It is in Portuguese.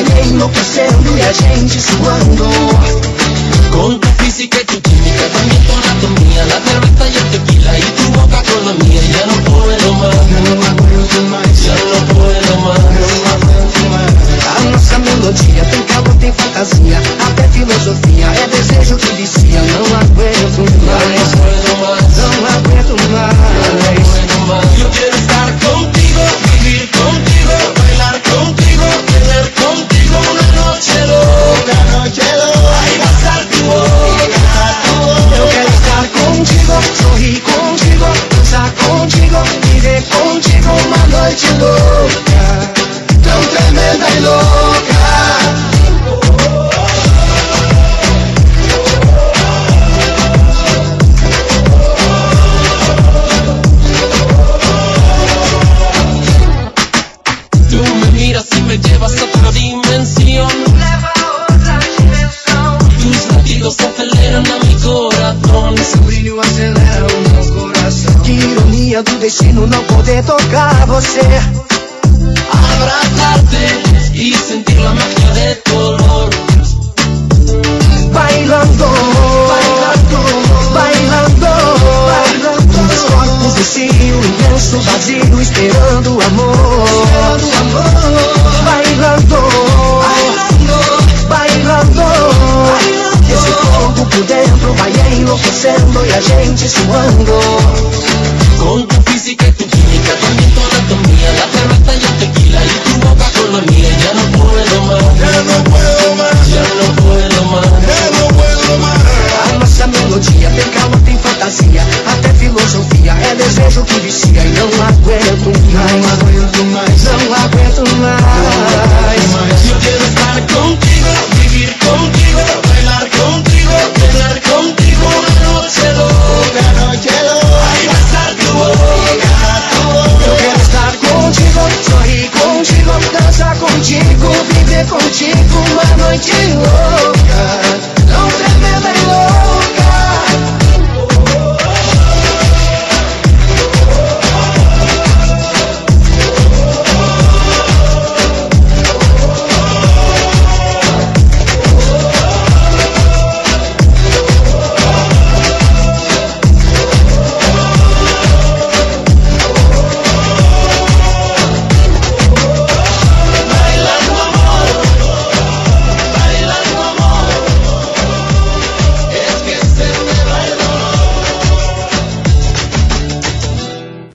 banhei enlouquecendo e a gente suando. Con tu física y tu química, también tu anatomía, la cerveza y el tequila y tu boca con la mía. Ya no puedo más, Não aguento mais, ya no puedo más. não aguento mais. A nossa melodia tem calor, tem fantasia, até filosofia, é desejo que vicia. Não aguento mais, não aguento mais. Yo quiero estar contigo, vivir contigo, bailar contigo, tener contigo una noche loca, ay, besar tu boca. Eu quero estar contigo, sorrir contigo, dançar contigo, viver contigo uma noite louca, tão tremenda e louca. Tú me miras y me llevas a otra dimensión. Tus latidos aceleran a mi corazón. Seu brilho acelera o meu coração. Que ironia do destino não poder tocar você. Abrazarte y sentir la magia de tu olor. Bailando, bailando, bailando, bailando. Um dos corpos vazio, imenso vazio, esperando o amor. Bailando, bailando, bailando. Esse corpo por dentro vai enlouquecendo e a gente suando. Con tu física y tu química, también tu anatomía, la cerveza y el tequila y tu boca con la mía. Ya no puedo más, ya no puedo más, ya no puedo más, ya no puedo más. A nossa melodia tem calma, tem fantasia, até filosofia, é desejo que vicia. E não aguento mais, não aguento mais, não aguento mais. Yo quiero estar contigo, vivir contigo, bailar contigo, tener contigo una noche loca, ay, besar tu boca. Eu quero estar contigo, sorrir contigo, dançar contigo, viver contigo uma noite louca.